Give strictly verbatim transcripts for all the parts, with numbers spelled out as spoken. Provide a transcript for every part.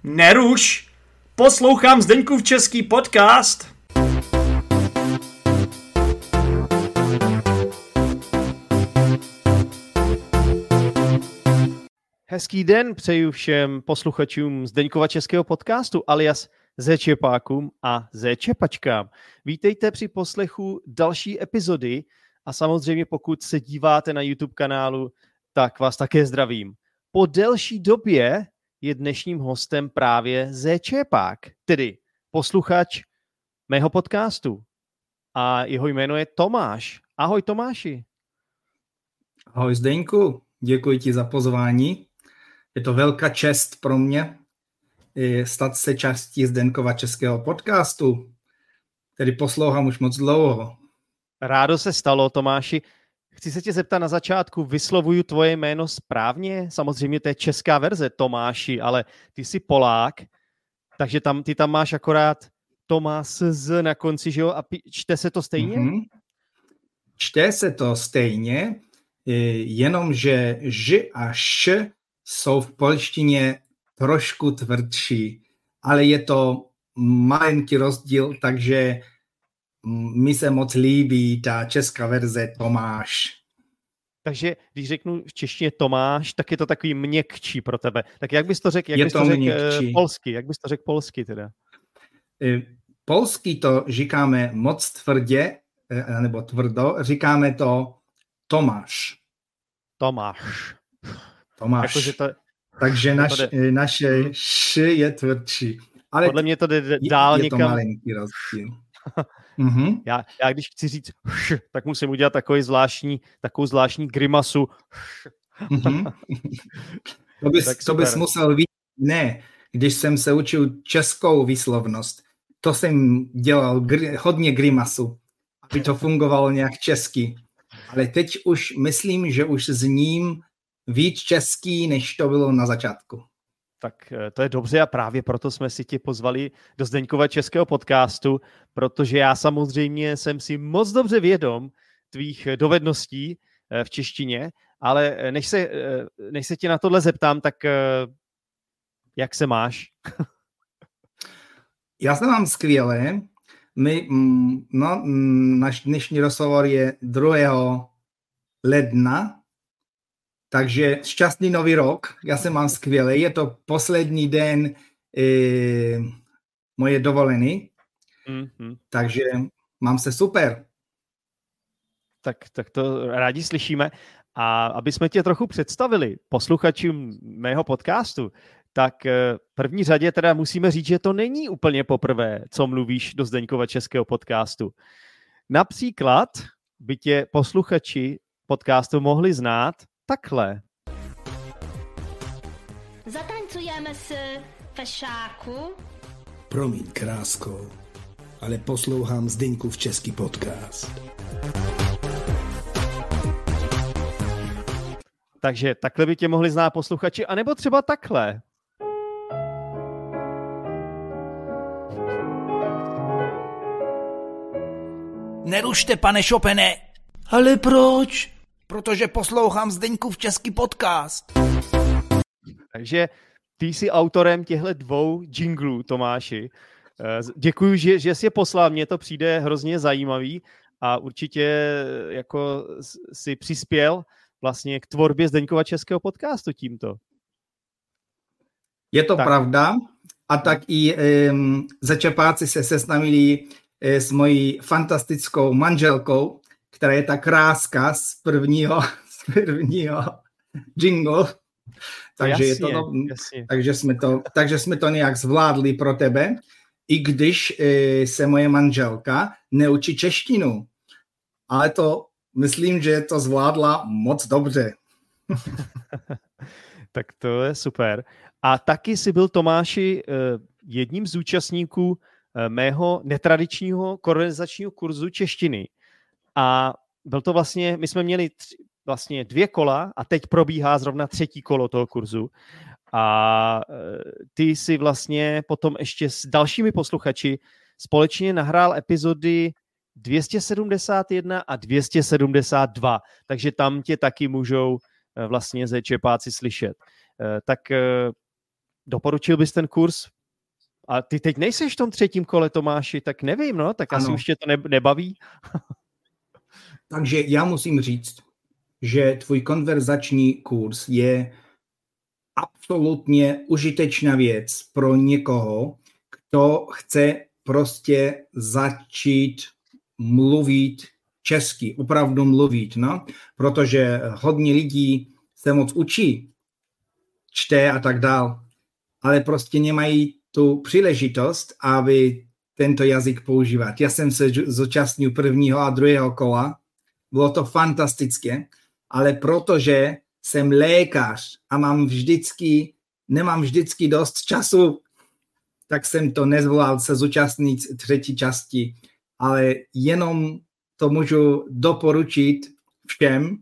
Neruš! Poslouchám Zdeňkův český podcast. Hezký den přeju všem posluchačům Zdeňkova českého podcastu alias Zéčepákům a Zéčepačkám. Vítejte při poslechu další epizody a samozřejmě pokud se díváte na YouTube kanálu, tak vás také zdravím. Po delší době je dnešním hostem právě Zéčepák, tedy posluchač mého podcastu. A jeho jméno je Tomáš. Ahoj Tomáši. Ahoj Zdeňku, děkuji ti za pozvání. Je to velká čest pro mě stát se částí Zdeňkova českého podcastu, který poslouchám už moc dlouho. Rádo se stalo, Tomáši. Chci se tě zeptat na začátku, vyslovuju tvoje jméno správně? Samozřejmě to je česká verze, Tomáši, ale ty jsi Polák, takže tam, ty tam máš akorát Tomás z na konci, že jo? A čte se to stejně? Mm-hmm. Čte se to stejně, jenomže ž a š jsou v polštině trošku tvrdší, ale je to malinký rozdíl, takže mi se moc líbí ta česká verze Tomáš. Takže když řeknu v češtině Tomáš, tak je to takový měkčí pro tebe. Tak jak bys to řekl, jak je bys to, to řekl polsky? Jak bys to řekl polsky teda? Polsky to říkáme moc tvrdě, nebo tvrdo, říkáme to Tomáš. Tomáš. Tomáš. Jako, to, Takže naš, to jde... naše š je tvrdší. Ale podle mě to jde dál je, někam. Je to malinký rozdíl. mm-hmm. já, já když chci říct š, tak musím udělat takový zvláštní, takovou zvláštní grimasu. mm-hmm. To bys, to bys musel vidět. Ne, když jsem se učil českou výslovnost, to jsem dělal gr- hodně grimasu, aby to fungovalo nějak česky. Ale teď už myslím, že už zním víc český, než to bylo na začátku. Tak to je dobře a právě proto jsme si tě pozvali do Zdeňkova českého podcastu, protože já samozřejmě jsem si moc dobře vědom tvých dovedností v češtině, ale než se, než se tě na tohle zeptám, tak jak se máš? Já se mám skvěle. My, no, náš dnešní rozhovor je druhého ledna, takže šťastný nový rok, já se mám skvěle, je to poslední den e, moje dovolený, mm-hmm. takže mám se super. Tak, tak to rádi slyšíme. A aby jsme tě trochu představili posluchačům mého podcastu, tak v první řadě teda musíme říct, že to není úplně poprvé, co mluvíš do Zdeňkova českého podcastu. Například by tě posluchači podcastu mohli znát takhle. Zatancujeme si fešáku. Promiň, krásko, ale poslouchám Zdeňkův český podcast. Takže takhle by tě mohli znát posluchači, anebo třeba takhle. Nerušte, pane Chopine. Ale proč? Protože poslouchám Zdeňkův český podcast. Takže ty jsi autorem těchto dvou jinglů, Tomáši. Děkuju, že, že jsi je poslal, mně to přijde hrozně zajímavý a určitě jako si přispěl vlastně k tvorbě Zdeňkova českého podcastu tímto. Je to tak. Pravda a tak i um, Zéčepáci se seznámili e, s mojí fantastickou manželkou, která je ta kráska z prvního, z prvního jingle. Takže, jasně, je to, takže, jsme to, takže jsme to nějak zvládli pro tebe, i když e, se moje manželka neučí češtinu. Ale to myslím, že to zvládla moc dobře. Tak to je super. A taky jsi byl, Tomáši, jedním z účastníků mého netradičního konverzačního kurzu češtiny. A byl to vlastně, my jsme měli tři, vlastně dvě kola a teď probíhá zrovna třetí kolo toho kurzu. A ty si vlastně potom ještě s dalšími posluchači společně nahrál epizody dvě stě sedmdesát jedna a dvě stě sedmdesát dva, takže tam tě taky můžou vlastně Zéčepáci slyšet. Tak doporučil bys ten kurz? A ty teď nejseš v tom třetím kole, Tomáši, tak nevím, no, tak ano. Asi už tě to nebaví. Takže já musím říct, že tvůj konverzační kurz je absolutně užitečná věc pro někoho, kdo chce prostě začít mluvit česky, opravdu mluvit, no? Protože hodně lidí se moc učí, čte a tak dál, ale prostě nemají tu příležitost, aby tento jazyk používat. Já jsem se zúčastnil prvního a druhého kola, bylo to fantastické, ale protože jsem lékař a mám vždycky, nemám vždycky dost času, tak jsem to nezvolal se zúčastnit třetí části, ale jenom to můžu doporučit všem,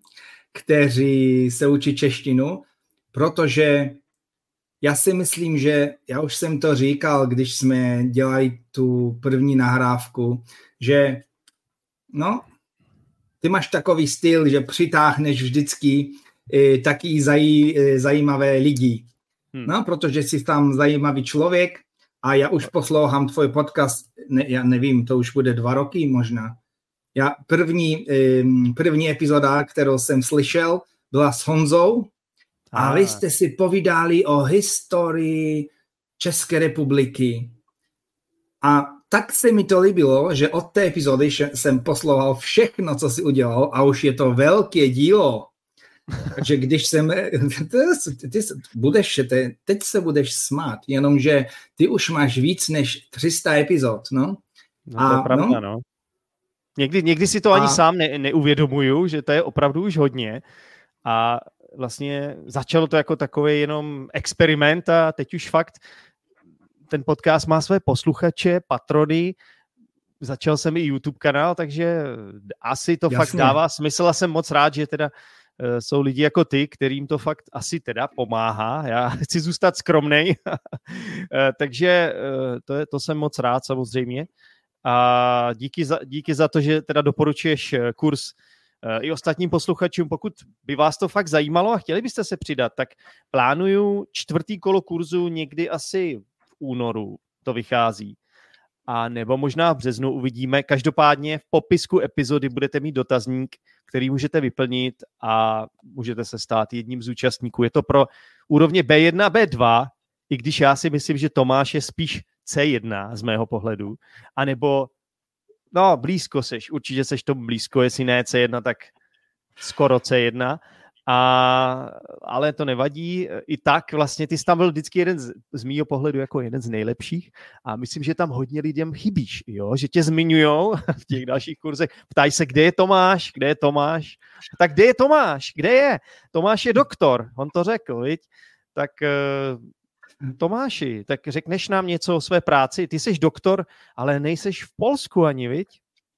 kteří se učí češtinu, protože já si myslím, že já už jsem to říkal, když jsme dělali tu první nahrávku, že no, ty máš takový styl, že přitáhneš vždycky e, taky zaj, e, zajímavé lidi. Hmm. No, protože jsi tam zajímavý člověk a já už poslouchám tvůj podcast, ne, já nevím, to už bude dva roky možná. Já první, e, první epizoda, kterou jsem slyšel, byla s Honzou a, a vy jste si povídali o historii České republiky. A tak se mi to líbilo, že od té epizody jsem poslouchal všechno, co si udělal a už je to velké dílo. Takže když jsem, ty, ty budeš, te, teď se budeš smát, jenomže ty už máš víc než tři sta epizod, no. No to je pravda, no. no. Někdy, někdy si to ani a... sám ne, neuvědomuju, že to je opravdu už hodně a vlastně začalo to jako takový jenom experiment a teď už fakt ten podcast má své posluchače, patrony, začal jsem i YouTube kanál, takže asi to Jasně. fakt dává smysl a jsem moc rád, že teda uh, jsou lidi jako ty, kterým to fakt asi teda pomáhá. Já chci zůstat skromnej, uh, takže uh, to, je, to jsem moc rád samozřejmě. A díky za, díky za to, že teda doporučuješ kurz uh, i ostatním posluchačům. Pokud by vás to fakt zajímalo a chtěli byste se přidat, tak plánuju čtvrtý kolo kurzu někdy asi únoru to vychází. A nebo možná v březnu uvidíme. Každopádně v popisku epizody budete mít dotazník, který můžete vyplnit a můžete se stát jedním z účastníků. Je to pro úrovně bé jedna a bé dva, i když já si myslím, že Tomáš je spíš cé jedna z mého pohledu. A nebo, no blízko seš, určitě seš tomu blízko, jestli ne cé jedna, tak skoro cé jedna. A, ale to nevadí. I tak vlastně ty jsi tam byl vždycky jeden z, z mýho pohledu jako jeden z nejlepších a myslím, že tam hodně lidem chybíš, jo? Že tě zmiňujou v těch dalších kurzech. Ptají se, kde je Tomáš, kde je Tomáš. Tak kde je Tomáš, kde je? Tomáš je doktor, on to řekl, viď? Tak uh, Tomáši, tak řekneš nám něco o své práci. Ty jsi doktor, ale nejseš v Polsku ani, viď?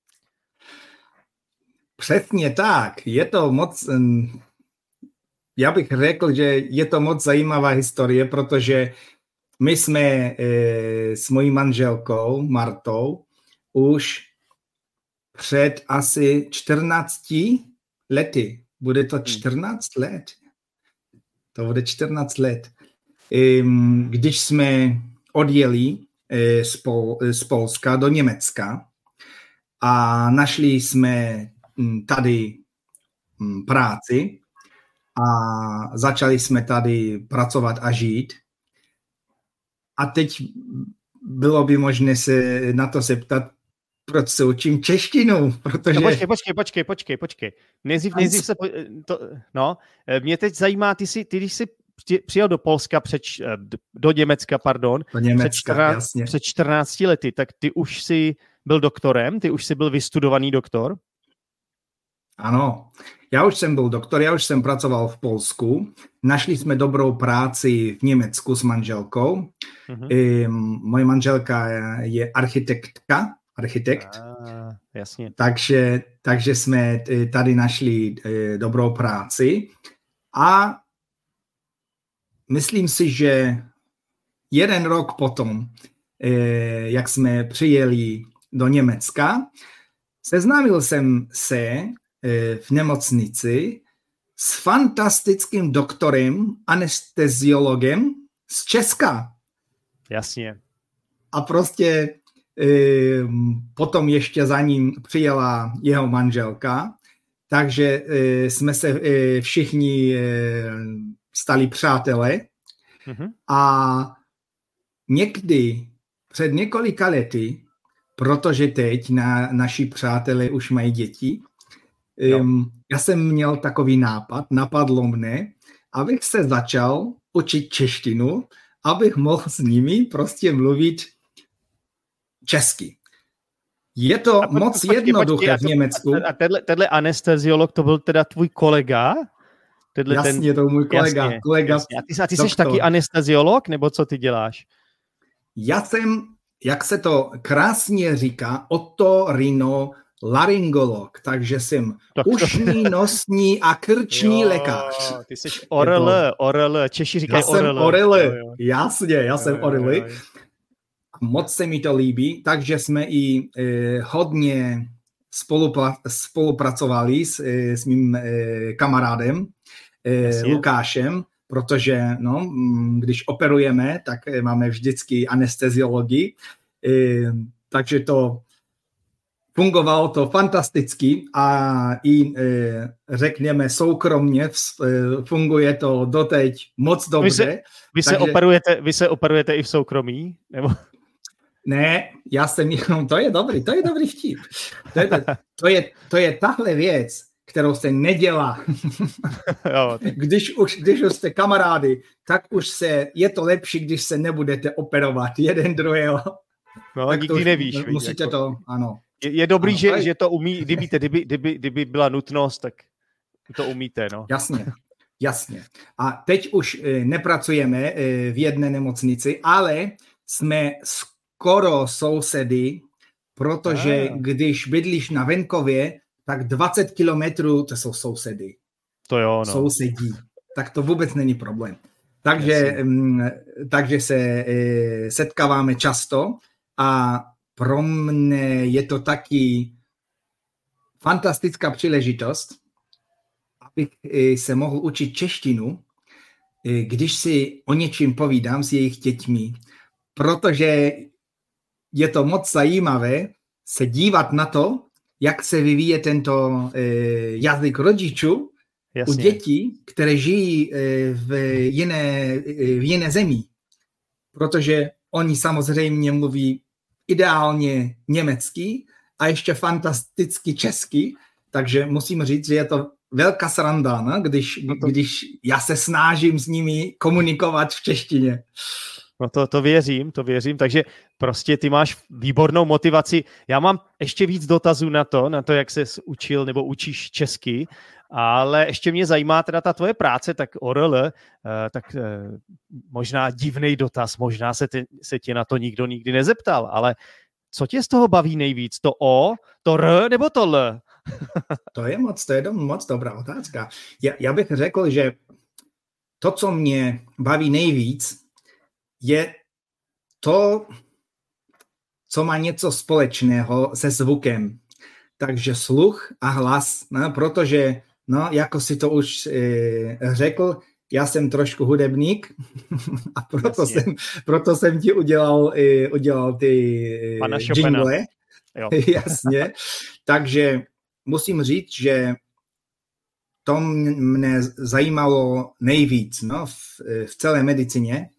Přesně tak. Je to moc... Um... Já bych řekl, že je to moc zajímavá historie, protože my jsme e, s mojí manželkou Martou už před asi čtrnácti lety, bude to čtrnáct let, to bude čtrnáct let, e, když jsme odjeli e, z, Pol, z Polska do Německa a našli jsme tady m, práci, a začali jsme tady pracovat a žít. A teď bylo by možné se na to zeptat, proč se učím češtinu, protože... No počkej, počkej, počkej, počkej, počkej. Nejdřív, nejdřív se... To, no, mě teď zajímá, ty, jsi, ty když jsi přijel do Polska, před, do Německa, pardon, do Německa, před, čtrnáct, jasně. před čtrnácti lety, tak ty už jsi byl doktorem, ty už jsi byl vystudovaný doktor? Ano, já už jsem byl doktor, já už jsem pracoval v Polsku, našli jsme dobrou práci v Německu s manželkou. Uh-huh. I, moje manželka je architektka, architekt, ah, jasně. Takže, takže jsme tady našli dobrou práci a myslím si, že jeden rok potom, jak jsme přijeli do Německa, seznámil jsem se v nemocnici s fantastickým doktorem, anesteziologem, z Česka. Jasně. A prostě e, potom ještě za ním přijela jeho manželka, takže e, jsme se e, všichni e, stali přátelé. Mm-hmm. A někdy před několika lety, protože teď na, naši přátelé už mají děti, um, já jsem měl takový nápad, napadlo mne, abych se začal učit češtinu, abych mohl s nimi prostě mluvit česky. Je to a moc počkej, jednoduché počkej, v Německu. A tenhle, tenhle anesteziolog, to byl teda tvůj kolega? Tenhle jasně, ten, to byl můj kolega. Jasně, kolega jasně. A ty, a ty jsi taky anesteziolog, nebo co ty děláš? Já jsem, jak se to krásně říká, otorinolaryngolog, takže jsem tak ušní, to... nosní a krční jo, lékař. Ty jsi orl, orl, Češi říkají orl. Já jsem orl, jasně, já jo, jsem orl. Moc se mi to líbí, takže jsme i eh, hodně spolupra- spolupracovali s, eh, s mým eh, kamarádem eh, Lukášem, protože no, když operujeme, tak máme vždycky anesteziologii, eh, takže to fungovalo to fantasticky a i eh, řekněme soukromně eh, funguje to doteď moc dobře. Vy se, vy takže... se, operujete, vy se operujete i v soukromí? Nebo... Ne, já jsem jenom, to je dobrý, to je dobrý vtip. To je, to je, to je tahle věc, kterou se nedělá. Jo. Když už, když už jste kamarády, tak už se, je to lepší, když se nebudete operovat jeden druhého. No, tak nikdy nevíš. Musíte jako, to, ano. Je, je dobrý, ano, že, je... že to umí, kdyby, kdyby, kdyby, kdyby byla nutnost, tak to umíte, no. Jasně, jasně. A teď už e, nepracujeme e, v jedné nemocnici, ale jsme skoro sousedy, protože ah. když bydlíš na venkově, tak dvacet kilometrů, to jsou sousedy. To jo, no. Sousedí. Tak to vůbec není problém. Takže, um, takže se e, setkáváme často a pro mě je to taky fantastická příležitost, abych e, se mohl učit češtinu, e, když si o něčím povídám s jejich dětmi, protože je to moc zajímavé se dívat na to, jak se vyvíje tento e, jazyk rodičů u dětí, které žijí e, v, jiné, e, v jiné zemi. Protože oni samozřejmě mluví ideálně německy a ještě fantasticky česky, takže musím říct, že je to velká sranda, ne? Když, no to... když já se snažím s nimi komunikovat v češtině. No to, to věřím, to věřím, takže prostě ty máš výbornou motivaci. Já mám ještě víc dotazů na to, na to, jak ses učil nebo učíš česky, ale ještě mě zajímá teda ta tvoje práce, tak O R L, tak možná divnej dotaz, možná se, ty, se tě na to nikdo nikdy nezeptal, ale co tě z toho baví nejvíc? To O, to R nebo to L? To je moc, to je moc dobrá otázka. Já, já bych řekl, že to, co mě baví nejvíc, je to, co má něco společného se zvukem. Takže sluch a hlas, no, protože, no, jako si to už e, řekl, já jsem trošku hudebník a proto, jsem, proto jsem ti udělal, e, udělal ty e, jingle. Jasně. Takže musím říct, že to mne zajímalo nejvíc, no, v, v celé medicíně,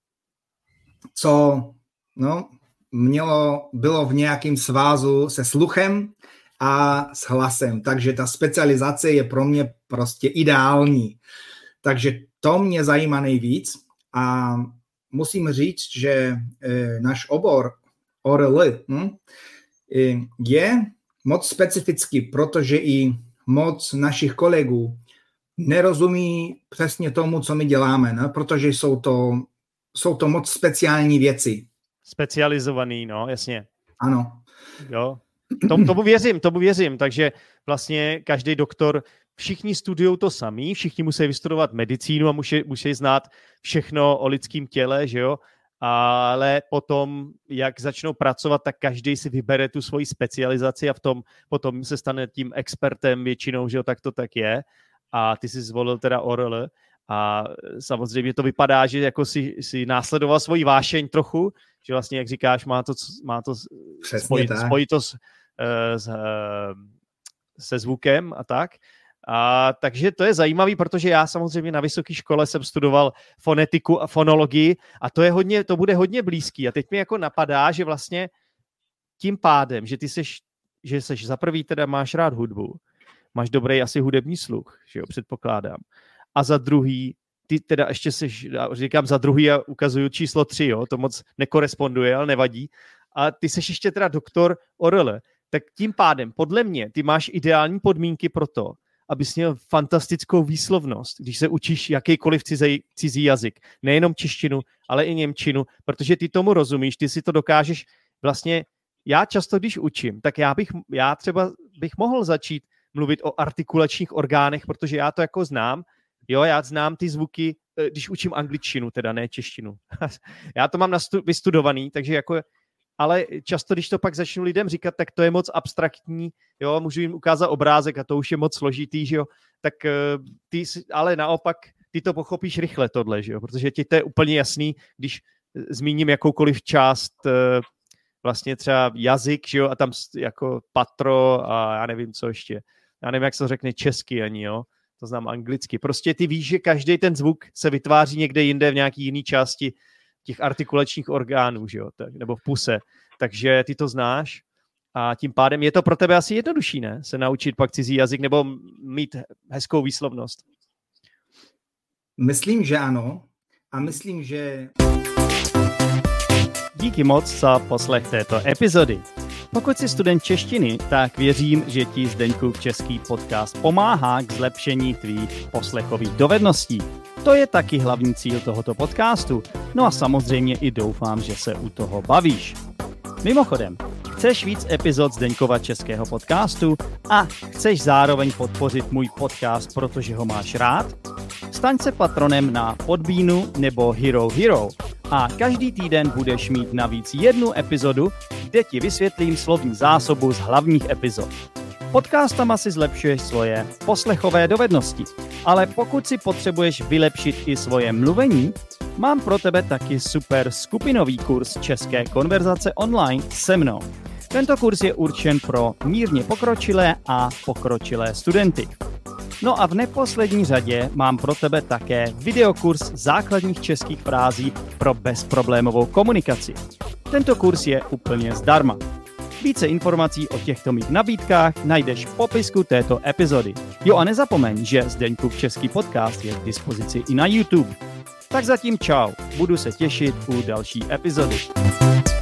co no, mělo, bylo v nějakém svázu se sluchem a s hlasem. Takže ta specializace je pro mě prostě ideální. Takže to mě zajímá nejvíc a musím říct, že e, náš obor O R L hm, je moc specifický, protože i moc našich kolegů nerozumí přesně tomu, co my děláme, ne? Protože jsou to Jsou to moc speciální věci. Specializovaný, no, jasně. Ano. Jo, tomu, tomu věřím, tomu věřím. Takže vlastně každý doktor, všichni studují to samý, všichni musí vystudovat medicínu a musí, musí znát všechno o lidském těle, že jo, ale potom, jak začnou pracovat, tak každý si vybere tu svoji specializaci a v tom potom se stane tím expertem většinou, že jo, tak to tak je. A ty jsi zvolil teda O R L. A samozřejmě to vypadá, že jako si, si následoval svoji vášeň trochu, že vlastně, jak říkáš, má to, má to spojit, spojitost s, se zvukem a tak. A, takže to je zajímavý, protože já samozřejmě na vysoké škole jsem studoval fonetiku a fonologii a to je hodně, to bude hodně blízký. A teď mi jako napadá, že vlastně tím pádem, že ty seš, že seš za prvý teda máš rád hudbu, máš dobrý asi hudební sluch, že jo, předpokládám. A za druhý, ty teda ještě seš, říkám za druhý a ukazuju číslo tři, jo, to moc nekoresponduje, ale nevadí. A ty seš ještě teda doktor O R L. Tak tím pádem, podle mě, ty máš ideální podmínky pro to, abys měl fantastickou výslovnost, když se učíš jakýkoliv cizí, cizí jazyk. Nejenom češtinu, ale i němčinu, protože ty tomu rozumíš, ty si to dokážeš vlastně, já často, když učím, tak já bych, já třeba bych mohl začít mluvit o artikulačních orgánech, protože já to jako znám, jo, já znám ty zvuky, když učím angličtinu, teda ne češtinu. Já to mám nastu- vystudovaný, takže jako, ale často, když to pak začnu lidem říkat, tak to je moc abstraktní, jo, můžu jim ukázat obrázek a to už je moc složitý, že jo, tak ty, ale naopak, ty to pochopíš rychle tohle, že jo, protože ti to je úplně jasný, když zmíním jakoukoliv část, vlastně třeba jazyk, že jo, a tam jako patro a já nevím, co ještě, já nevím, jak se to řekne česky ani, jo, to znám anglicky. Prostě ty víš, že každý ten zvuk se vytváří někde jinde v nějaký jiný části těch artikulačních orgánů, že jo, tak, nebo v puse. Takže ty to znáš a tím pádem je to pro tebe asi jednodušší, ne? Se naučit pak cizí jazyk nebo mít hezkou výslovnost. Myslím, že ano. A myslím, že... Díky moc za poslech této epizody. Pokud jsi student češtiny, tak věřím, že ti Zdeňkův český podcast pomáhá k zlepšení tvých poslechových dovedností. To je taky hlavní cíl tohoto podcastu. No a samozřejmě i doufám, že se u toho bavíš. Mimochodem, chceš víc epizod Zdeňkova českého podcastu a chceš zároveň podpořit můj podcast, protože ho máš rád? Staň se patronem na Podbeanu nebo Hero Hero a každý týden budeš mít navíc jednu epizodu, kde ti vysvětlím slovní zásobu z hlavních epizod. Podcastama si zlepšuješ svoje poslechové dovednosti, ale pokud si potřebuješ vylepšit i svoje mluvení, mám pro tebe taky super skupinový kurz české konverzace online se mnou. Tento kurz je určen pro mírně pokročilé a pokročilé studenty. No a v neposlední řadě mám pro tebe také videokurs základních českých frází pro bezproblémovou komunikaci. Tento kurz je úplně zdarma. Více informací o těchto mých nabídkách najdeš v popisku této epizody. Jo a nezapomeň, že Zdeňkův český podcast je k dispozici i na YouTube. Tak zatím čau, budu se těšit u další epizody.